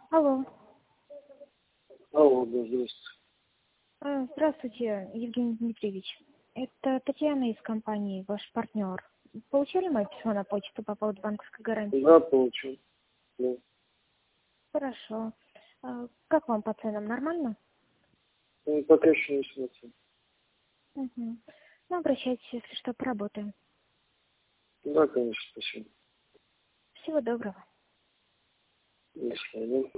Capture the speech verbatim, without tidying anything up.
Алло. Алло, да, здравствуйте. А, Здравствуйте, Евгений Дмитриевич. Это Татьяна из компании, ваш партнер. Получили мое письмо на почту по поводу банковской гарантии? Да, получил. Да. Хорошо. А, Как вам по ценам? Нормально? Ну, пока еще не смотрю. Угу. Ну, обращайтесь, если что, поработаем. Да, конечно, спасибо. Всего доброго. До свидания.